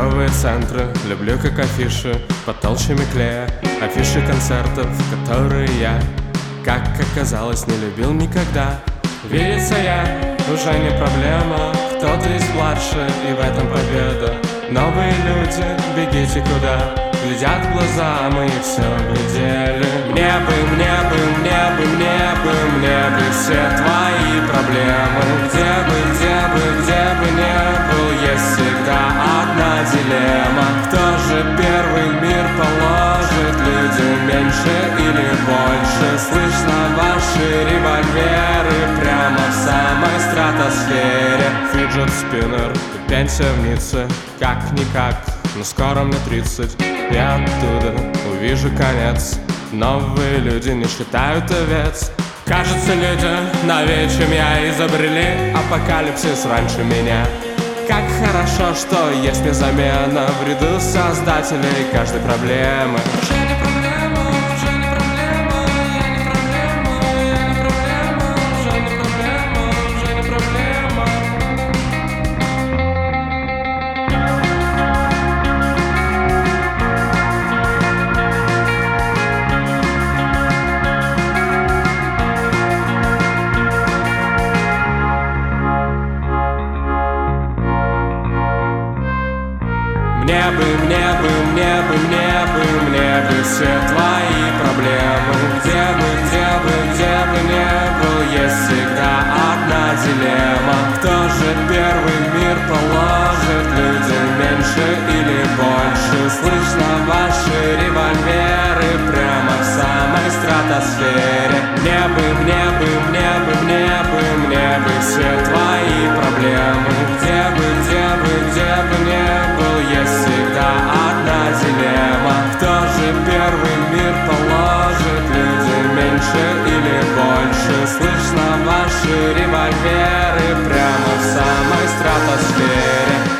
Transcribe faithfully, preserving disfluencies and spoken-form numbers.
Торговые центры, люблю как афиши под толщами клея, афиши концертов, которые я, как оказалось, не любил никогда. Видится я уже не проблема, кто-то из младше, и в этом победа. Новые люди, бегите куда, глядят в глаза, мы все глядели. Мне бы, мне бы, мне бы, мне бы, мне бы все твои проблемы. Где бы, где бы, где бы не был, есть всегда одна дилемма. Кто же первый мир положит, люди меньше или больше? Слышно ваши револьверы прямо в самой стратосфере. Фиджет спиннер, пенсия в Ницце, как-никак, но скоро мне тридцать. Я оттуда увижу конец. Новые люди не считают овец. Кажется, люди новее, чем я, изобрели апокалипсис раньше меня. Как хорошо, что есть мне замена в ряду создателей каждой проблемы. Уже не проблема, уже не проблема, я не проблема, я не проблема, уже не проблема, уже не проблема. Мне бы, мне бы, мне бы, мне бы, мне бы все твои проблемы. Где бы, где бы, где бы не был, есть всегда одна дилемма. Кто же первый мир положит, люди меньше или больше? Слышно ваши револьверы прямо в самой стратосфере. Мне бы, мне бы, мне бы, мне бы, мне бы все твои проблемы. Где бы, где бы, где бы не был, есть всегда одна дилемма. Кто же первый мир положит, люди меньше или больше? Слышно ваши револьверы прямо в самой стратосфере.